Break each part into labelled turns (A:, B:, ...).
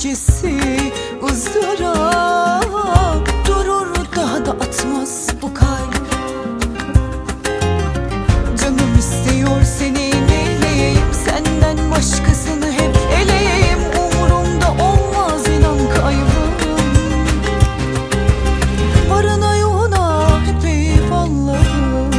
A: acısı ızdırap, durur daha da atmaz bu kalp. Canım istiyor seni neyleyeyim, senden başkasını hep eleyeyim. Umurumda olmaz inan kaybım, varına yoğuna hep eyvallahım.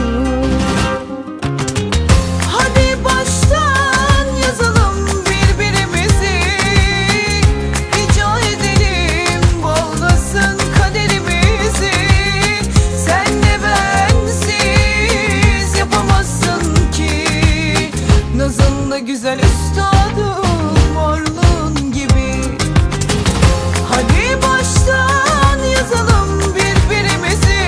A: Hadi baştan yazalım birbirimizi, rica edelim bağlasın kaderimizi. Senle bensiz yapamazsın ki, nazınla güzel üstadım varlığın gibi. Hadi baştan yazalım birbirimizi,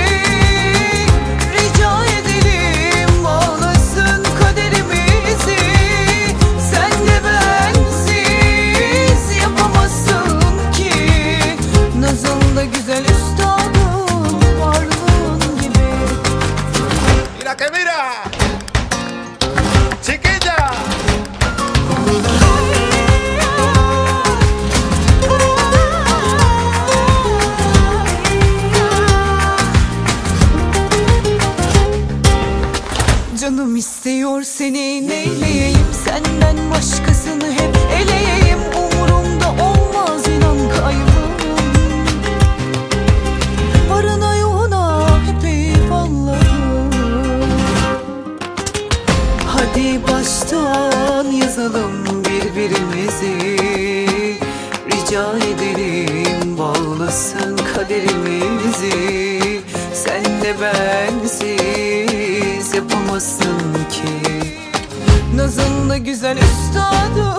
A: rica edelim bağlasın kaderimizi. Senle bensiz yapamazsın ki, nazınla güzel üstadım varlığın gibi.
B: Mira que mira, chiquilla.
A: Canım istiyor seni neyleyeyim, senden başkasını hep eleyeyim. Umurumda olmaz inan kaybım, varına yoğuna hep eyvallahım. Hadi baştan yazalım birbirimizi, rica edelim bağlasın kaderimizi. Senle bensiz yapamazsın ki, nazınla güzel üstadım